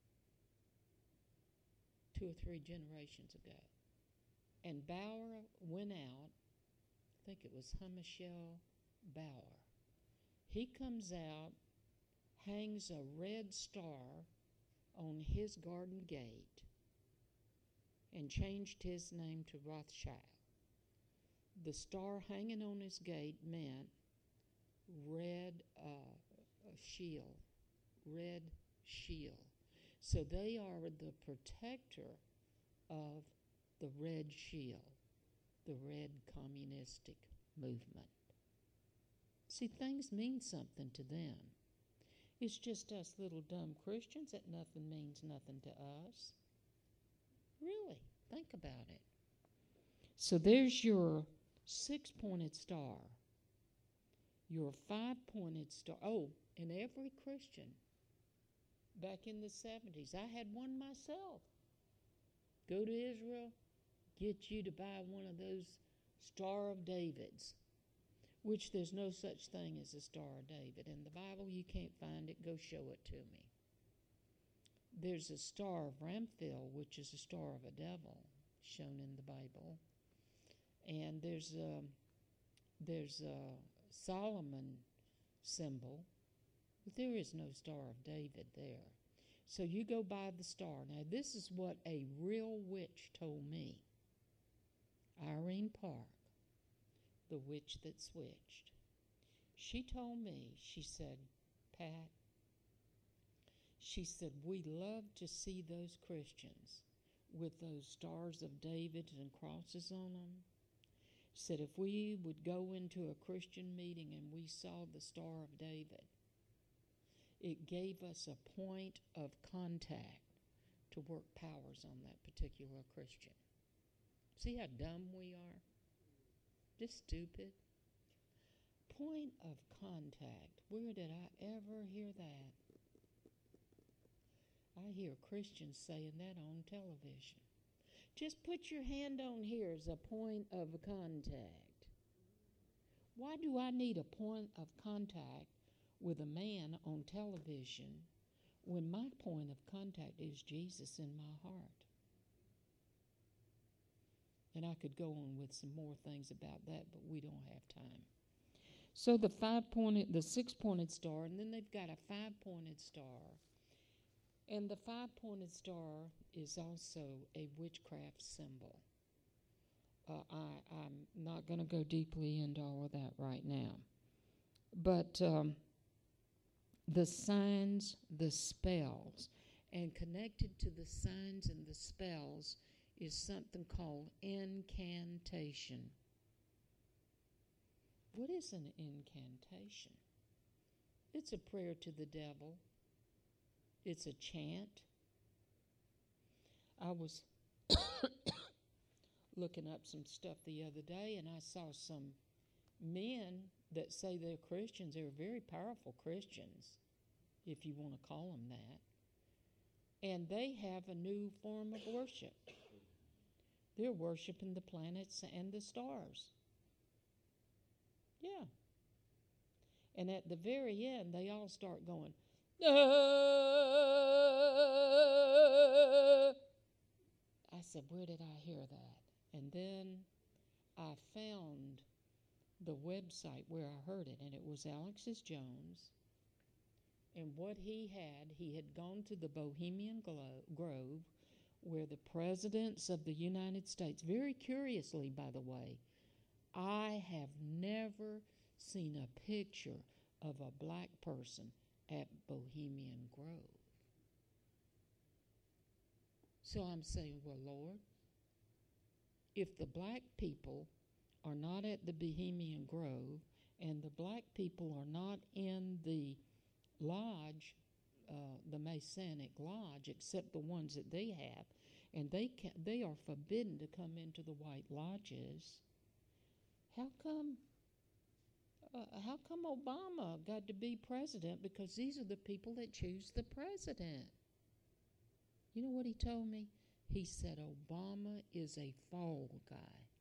2 or 3 generations ago. And Bauer went out, I think it was Hamishel Bauer. He comes out, hangs a red star on his garden gate, and changed his name to Rothschild. The star hanging on his gate meant red shield, red shield. So they are the protector of the red shield, the red communistic movement. See, things mean something to them. It's just us little dumb Christians that nothing means nothing to us. Really, think about it. So there's your six-pointed star, your five-pointed star. Oh, and every Christian back in the 70s, I had one myself. Go to Israel, get you to buy one of those Star of Davids, which there's no such thing as a Star of David. In the Bible, you can't find it. Go show it to me. There's a Star of Ramphel, which is a star of a devil, shown in the Bible. And there's a Solomon symbol, but there is no Star of David there. So you go by the star. Now, this is what a real witch told me. Irene Park, the witch that switched. She told me, she said, Pat, she said, we love to see those Christians with those stars of David and crosses on them. Said if we would go into a Christian meeting and we saw the Star of David, it gave us a point of contact to work powers on that particular Christian. See how dumb we are? Just stupid. Point of contact. Where did I ever hear that? I hear Christians saying that on television. Just put your hand on here as a point of contact. Why do I need a point of contact with a man on television when my point of contact is Jesus in my heart? And I could go on with some more things about that, but we don't have time. So the 6-pointed star, and then they've got a 5-pointed star. And the 5-pointed star is also a witchcraft symbol. I'm not going to go deeply into all of that right now. But the signs, the spells, and connected to the signs and the spells is something called incantation. What is an incantation? It's a prayer to the devil. It's a chant. I was looking up some stuff the other day, and I saw some men that say they're Christians. They're very powerful Christians, if you want to call them that. And they have a new form of worship. They're worshiping the planets and the stars. Yeah. And at the very end, they all start going, I said, where did I hear that? And then I found the website where I heard it, and it was Alexis Jones. And what he had gone to the Bohemian Grove, where the presidents of the United States, very curiously, by the way, I have never seen a picture of a black person at Bohemian Grove. So I'm saying, well, Lord, if the black people are not at the Bohemian Grove and the black people are not in the lodge, the Masonic Lodge, except the ones that they have, and they are forbidden to come into the white lodges, how come Obama got to be president? Because these are the people that choose the president. You know what he told me? He said Obama is a fall guy.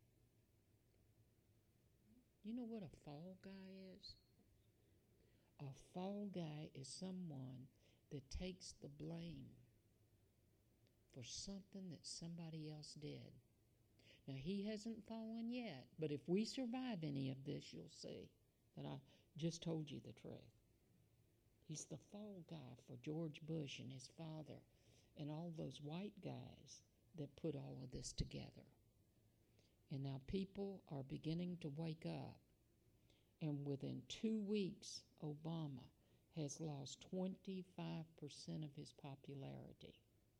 You know what a fall guy is? A fall guy is someone that takes the blame for something that somebody else did. Now, he hasn't fallen yet, but if we survive any of this, you'll see that I just told you the truth. He's the fall guy for George Bush and his father and all those white guys that put all of this together. And now people are beginning to wake up. And within 2 weeks, Obama has lost 25% of his popularity.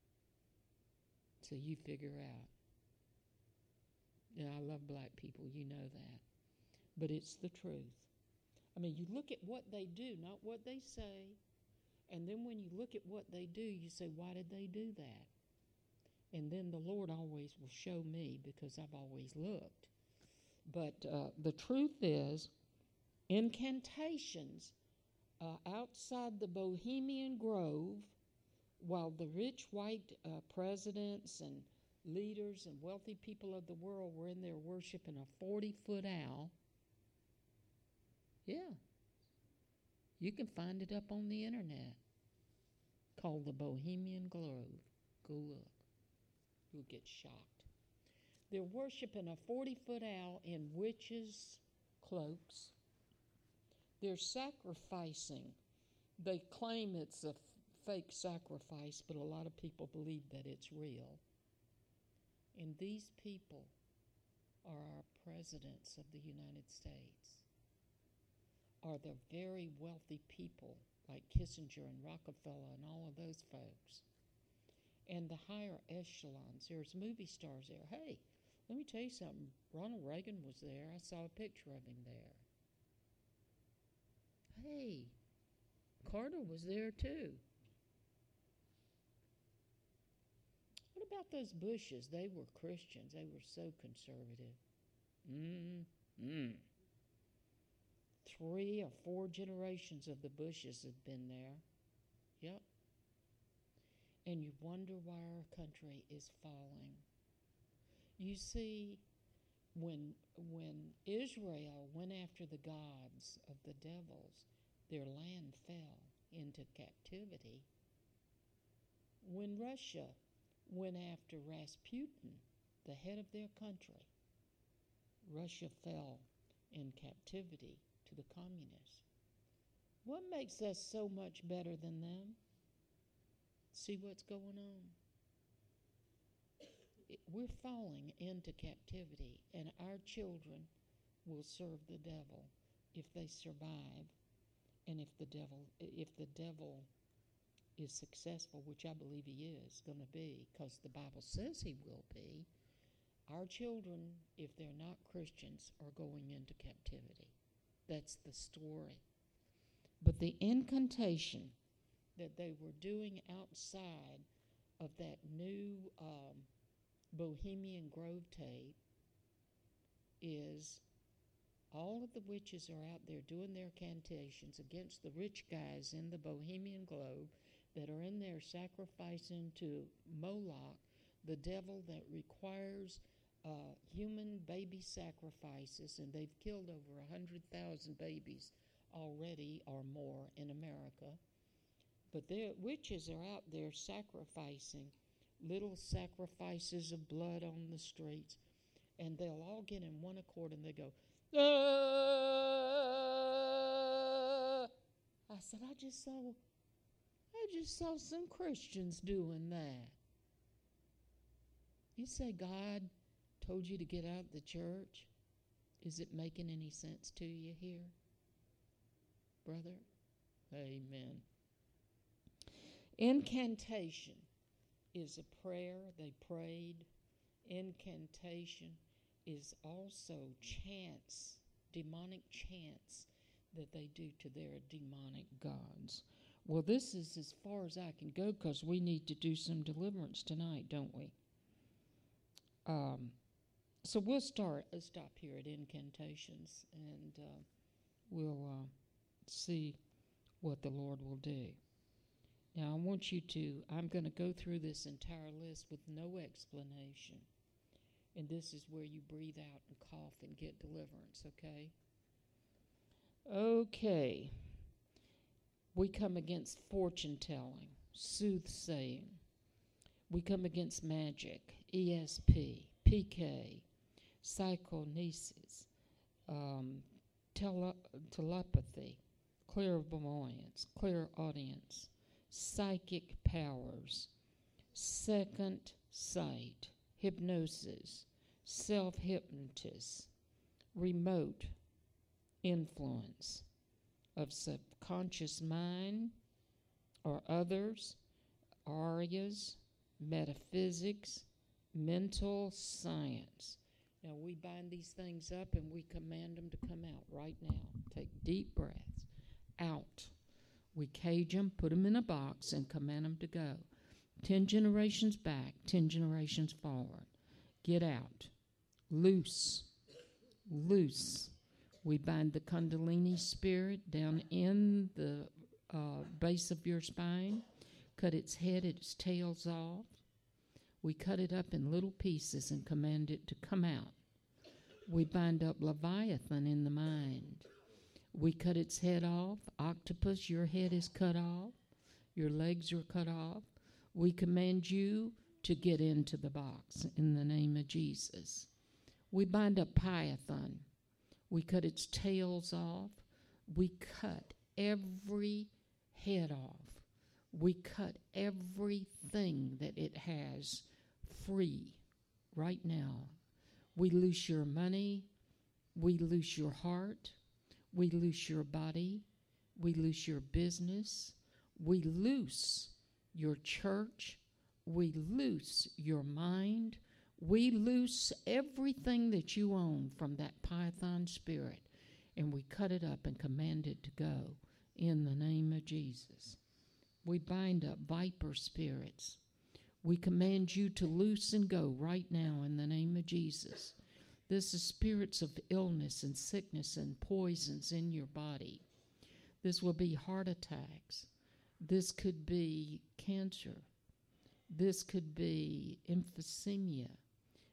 So you figure out. Yeah, I love black people, you know that. But it's the truth. I mean, you look at what they do, not what they say. And then when you look at what they do, you say, why did they do that? And then the Lord always will show me because I've always looked. But the truth is, incantations outside the Bohemian Grove, while the rich white presidents and leaders and wealthy people of the world were in there worshiping a 40-foot owl. Yeah. You can find it up on the internet. Called the Bohemian Grove. Go look. You'll get shocked. They're worshiping a 40-foot owl in witches' cloaks. They're sacrificing. They claim it's a fake sacrifice, but a lot of people believe that it's real. And these people are our presidents of the United States, are the very wealthy people like Kissinger and Rockefeller and all of those folks. And the higher echelons, there's movie stars there. Hey, let me tell you something. Ronald Reagan was there. I saw a picture of him there. Hey, Carter was there too. What about those Bushes? They were Christians. They were so conservative. 3 or 4 generations of the Bushes had been there. Yep. And you wonder why our country is falling. You see, when Israel went after the gods of the devils, their land fell into captivity. When Russia went after Rasputin, the head of their country, Russia fell in captivity to the communists. What makes us so much better than them? See what's going on? We're falling into captivity, and our children will serve the devil if they survive, and if the devil is successful, which I believe he is going to be, because the Bible says he will be. Our children, if they're not Christians, are going into captivity. That's the story. But the incantation that they were doing outside of that new Bohemian Grove tape is all of the witches are out there doing their cantations against the rich guys in the Bohemian Grove that are in there sacrificing to Moloch, the devil that requires human baby sacrifices, and they've killed over 100,000 babies already or more in America. But their witches are out there sacrificing little sacrifices of blood on the streets, and they'll all get in one accord and they go, ah! I said, I just saw some Christians doing that. You say God told you to get out of the church? Is it making any sense to you here, brother? Amen. Incantation is a prayer they prayed. Incantation is also chants, demonic chants that they do to their demonic gods. Well, this is as far as I can go because we need to do some deliverance tonight, don't we? So we'll stop here at incantations, and we'll see what the Lord will do. Now, I want you to, I'm going to go through this entire list with no explanation. And this is where you breathe out and cough and get deliverance, okay? Okay. We come against fortune telling, soothsaying. We come against magic, ESP, PK, psychonesis, telepathy, clairvoyance, clairaudience, psychic powers, second sight, hypnosis, self-hypnosis, remote influence of subconscious mind or others, arias, metaphysics, mental science. Now we bind these things up and we command them to come out right now. Take deep breaths. Out. We cage them, put them in a box, and command them to go. 10 generations back, 10 generations forward. Get out. Loose. Loose. We bind the Kundalini spirit down in the base of your spine. Cut its head, its tails off. We cut it up in little pieces and command it to come out. We bind up Leviathan in the mind. We cut its head off. Octopus, your head is cut off. Your legs are cut off. We command you to get into the box in the name of Jesus. We bind up Python. We cut its tails off. We cut every head off. We cut everything that it has free right now. We loose your money. We loose your heart. We loose your body. We loose your business. We loose your church. We loose your mind. We loose everything that you own from that Python spirit, and we cut it up and command it to go in the name of Jesus. We bind up viper spirits. We command you to loose and go right now in the name of Jesus. This is spirits of illness and sickness and poisons in your body. This will be heart attacks. This could be cancer. This could be emphysema,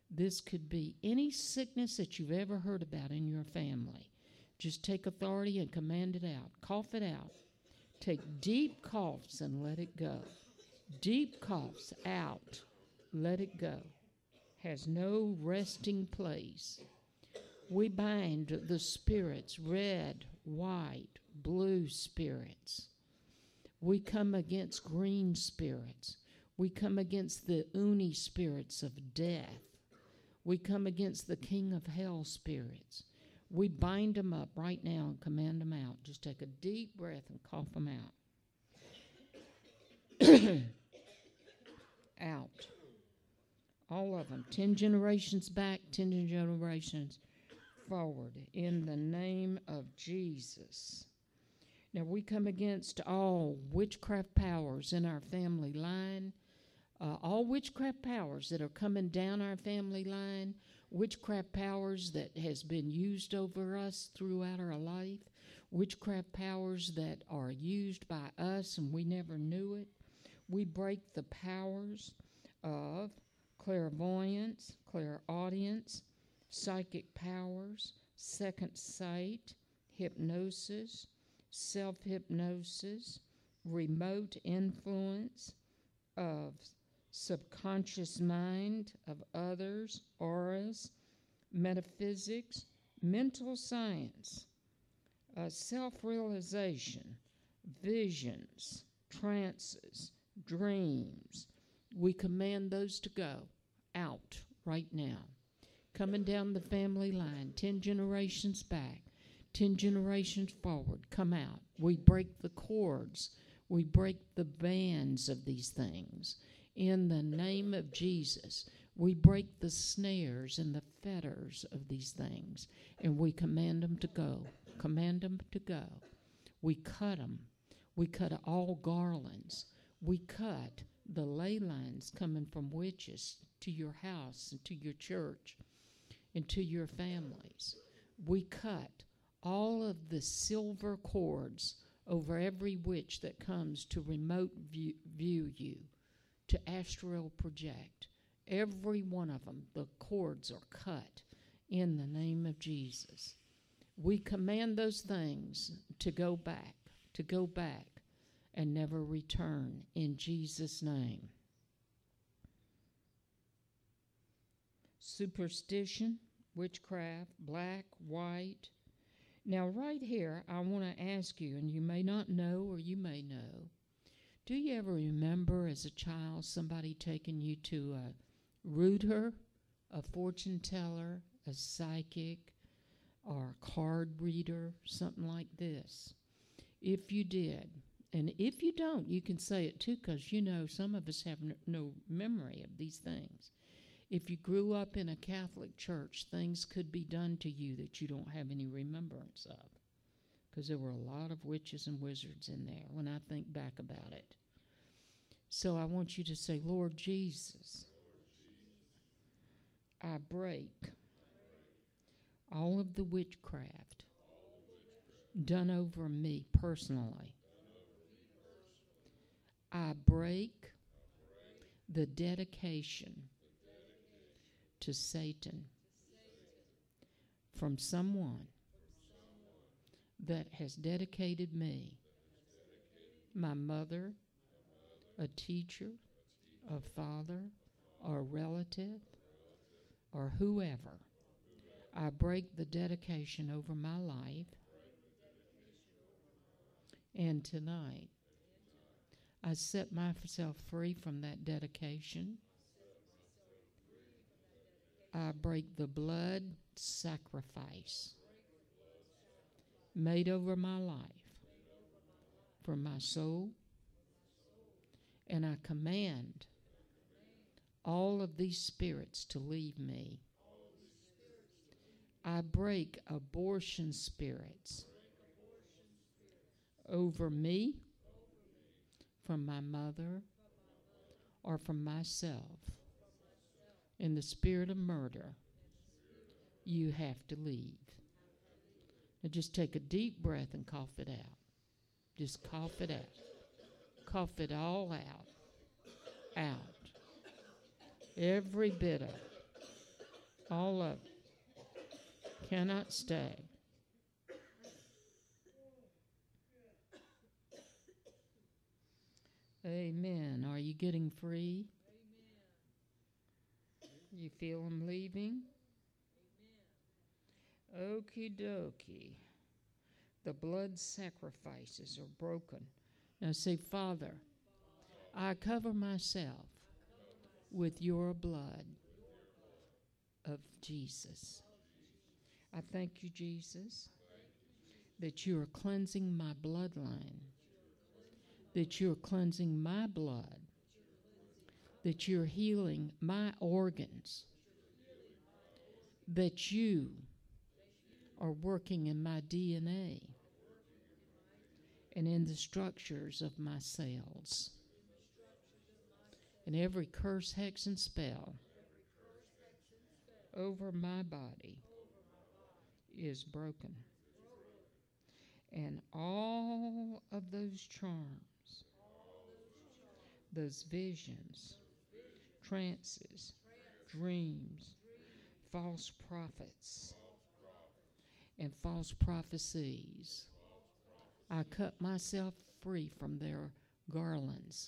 This could be any sickness that you've ever heard about in your family. Just take authority and command it out. Cough it out. Take deep coughs and let it go. Deep coughs out. Let it go. Has no resting place. We bind the spirits, red, white, blue spirits. We come against green spirits. We come against the uni spirits of death. We come against the king of hell spirits. We bind them up right now and command them out. Just take a deep breath and cough them out. Out. All of them. 10 generations back, 10 generations forward. In the name of Jesus. Now we come against all witchcraft powers in our family line. All witchcraft powers that are coming down our family line, witchcraft powers that has been used over us throughout our life, witchcraft powers that are used by us and we never knew it. We break the powers of clairvoyance, clairaudience, psychic powers, second sight, hypnosis, self-hypnosis, remote influence of subconscious mind of others, auras, metaphysics, mental science, self-realization, visions, trances, dreams. We command those to go out right now. Coming down the family line, 10 generations back, 10 generations forward, come out. We break the cords. We break the bands of these things. In the name of Jesus, we break the snares and the fetters of these things, and we command them to go. Command them to go. We cut them. We cut all garlands. We cut the ley lines coming from witches to your house and to your church and to your families. We cut all of the silver cords over every witch that comes to remote view you, to astral project. Every one of them, the cords are cut in the name of Jesus. We command those things to go back, and never return in Jesus' name. Superstition, witchcraft, black, white. Now right here, I want to ask you, and you may not know or you may know, do you ever remember as a child somebody taking you to a rooter, a fortune teller, a psychic, or a card reader, something like this? If you did, and if you don't, you can say it too, because you know some of us have no memory of these things. If you grew up in a Catholic church, things could be done to you that you don't have any remembrance of, because there were a lot of witches and wizards in there when I think back about it. So I want you to say, Lord Jesus, I break all of the witchcraft done over me personally. I break the dedication to Satan from someone that has dedicated me, my mother, a teacher, a father, or a relative, or whoever. I break the dedication over my life. And tonight, I set myself free from that dedication. I break the blood sacrifice made over my life for my soul. And I command all of these spirits to leave me. I break abortion spirits over me, from my mother, or from myself. In the spirit of murder, you have to leave. Now just take a deep breath and cough it out. Just cough it out. Cough it all out. Out. Every bit of it. All of it cannot stay. Amen. Are you getting free? You feel them leaving? Okie dokie. The blood sacrifices are broken. Now say, Father, I cover myself with your blood of Jesus. I thank you, Jesus, that you are cleansing my bloodline, that you're cleansing my blood, that you're healing my organs, that you are working in my DNA and in the structures of my cells. And every curse, hex, and spell over my body is broken. And all of those charms, those visions, trances, dreams, false prophets, and false prophecies, I cut myself free from their garlands,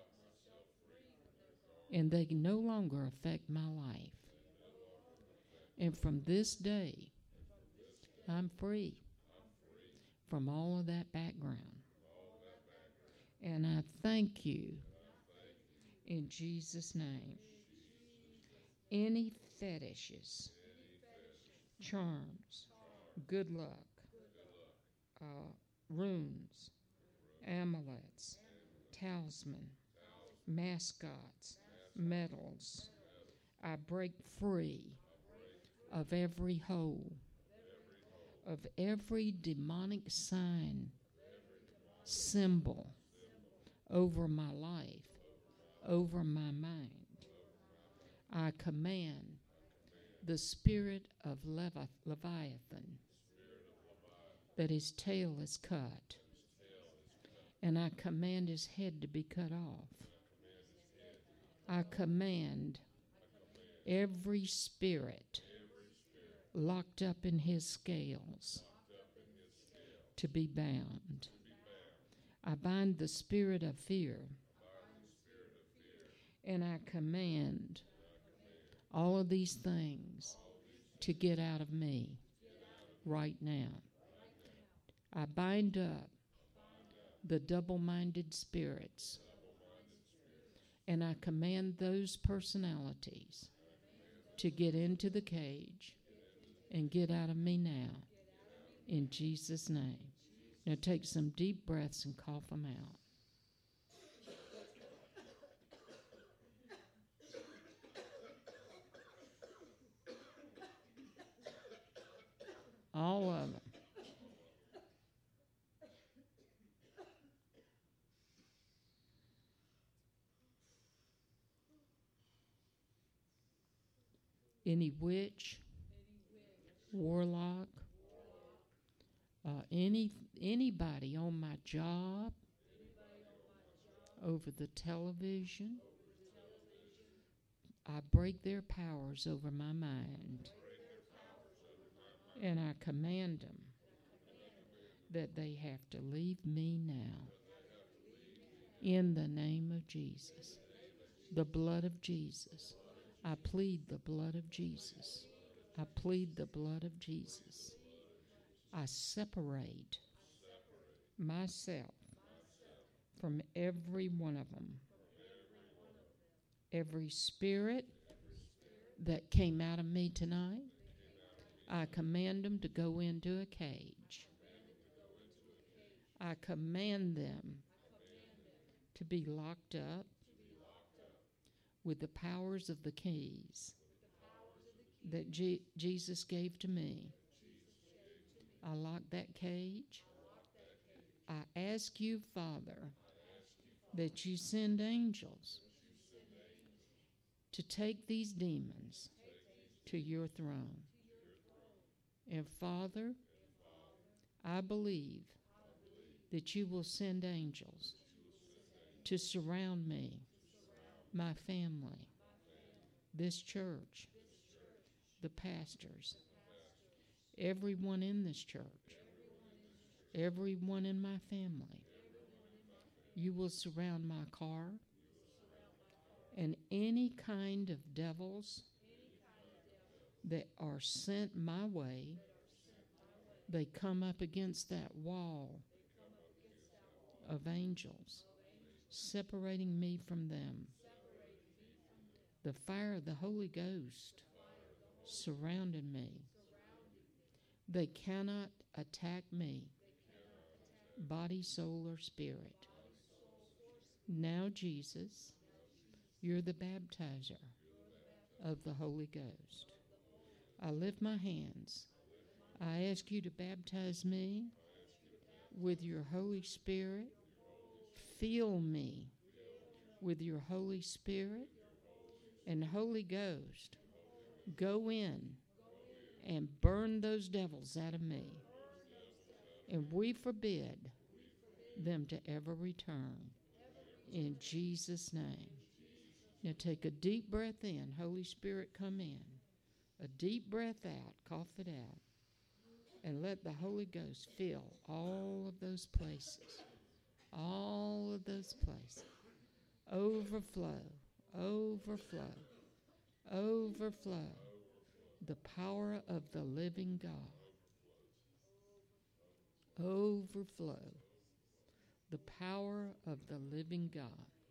and they no longer affect my life. And from this day, I'm free from all of that background. And I thank you in Jesus' name. Any fetishes, charms, good luck, runes, amulets, talisman, mascots, medals, I break free of every hold, of every demonic sign, symbol over my life, over my mind. I command the spirit of Leviathan that his tail is cut, and I command his head to be cut off. I command every spirit locked up in his scales to be bound. I bind the spirit of fear, and I command all of these things to get out of me right now. I bind up the double-minded spirits, and I command those personalities to get into the cage and get out of me now, in Jesus' name. Now take some deep breaths and cough them out. All of them. Any witch, warlock, anybody on my job, over the television, I break their powers over my mind, and I command them that they have to leave me now. In the name of Jesus, the blood of Jesus, I plead the blood of Jesus. I plead the blood of Jesus. I separate myself from every one of them. Every spirit that came out of me tonight, I command them to go into a cage. I command them to be locked up with the powers of the keys that Jesus gave to me. I lock that cage. I ask you, Father, that you send angels to take these demons to your throne. And Father, I believe that you will send angels to surround me, my family, this church, the pastors, everyone in this church, everyone in my family. You will surround my car and any kind of devils that are sent my way. They come up against that wall of angels, separating me from them. The fire of the Holy Ghost surrounded me. They cannot attack me, body, soul, or spirit. Now, Jesus, you're the baptizer of the Holy Ghost. I lift my hands. I ask you to baptize me with your Holy Spirit. Fill me with your Holy Spirit and Holy Ghost. Go in and burn those devils out of me. And we forbid them to ever return. In Jesus' name. Now take a deep breath in. Holy Spirit, come in. A deep breath out. Cough it out. And let the Holy Ghost fill all of those places. All of those places. Overflow. Overflow. Overflow. The power of the living God. Overflow. The power of the living God.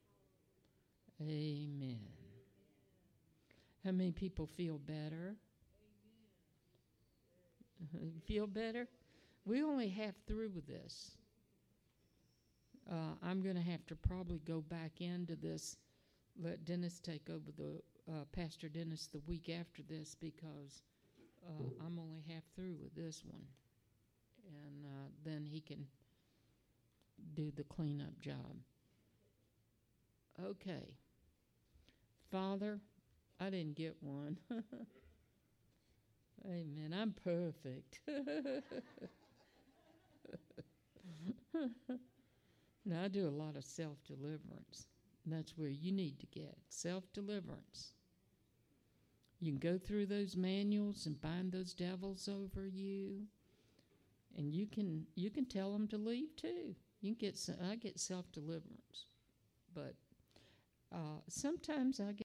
Amen. How many people feel better? Feel better? We only half through with this. I'm going to have to probably go back into this, let Dennis take over Pastor Dennis the week after this, because I'm only half through with this one. And then he can do the cleanup job. Okay. Father, I didn't get one. Amen. I'm perfect. Now, I do a lot of self-deliverance. That's where you need to get self-deliverance. You can go through those manuals and bind those devils over you, and you can tell them to leave too. I get self-deliverance, but sometimes I get